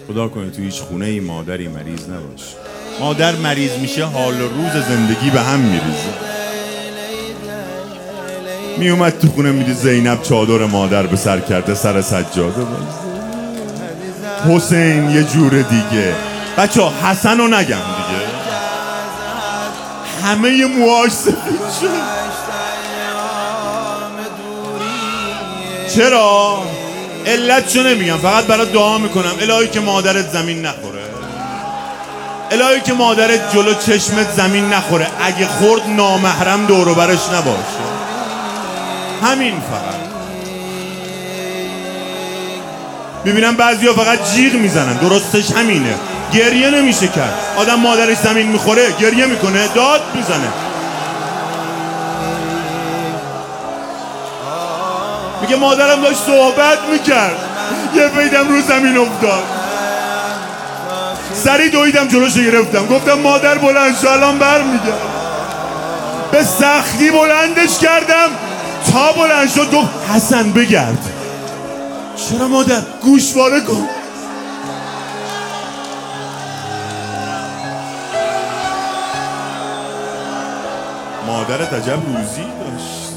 خدا کنه تو هیچ خونه ای مادری مریض نباشه. مادر مریض میشه حال و روز زندگی به هم میریزه. میومد تو خونه میدی زینب چادر مادر به سر کرده سر سجاده حسین یه جور دیگه. بچه ها حسن رو نگم دیگه، همه ی موهاش سفید شد. چرا؟ علتشو نمیگم، فقط برات دعا میکنم الهی که مادرت زمین نخوره، الهی که مادرت جلو چشمت زمین نخوره، اگه خورد نامحرم دور و برش نباشه. همین فقط. میبینم بعضیا فقط جیغ میزنن، درستش همینه. گریه نمیشه کرد. آدم مادرش زمین میخوره گریه میکنه، داد میزنه. میگه مادرم داشت صحبت میکرد، یه پیدم رو زمین افتاد، سری دویدم جلوشو گرفتم، گفتم مادر بلند شو الان برمیگرد. به سختی بلندش کردم تا بلند شد، گفت حسن بگرد. چرا مادر؟ گوشواره کن. مادرت عجب روزی داشت.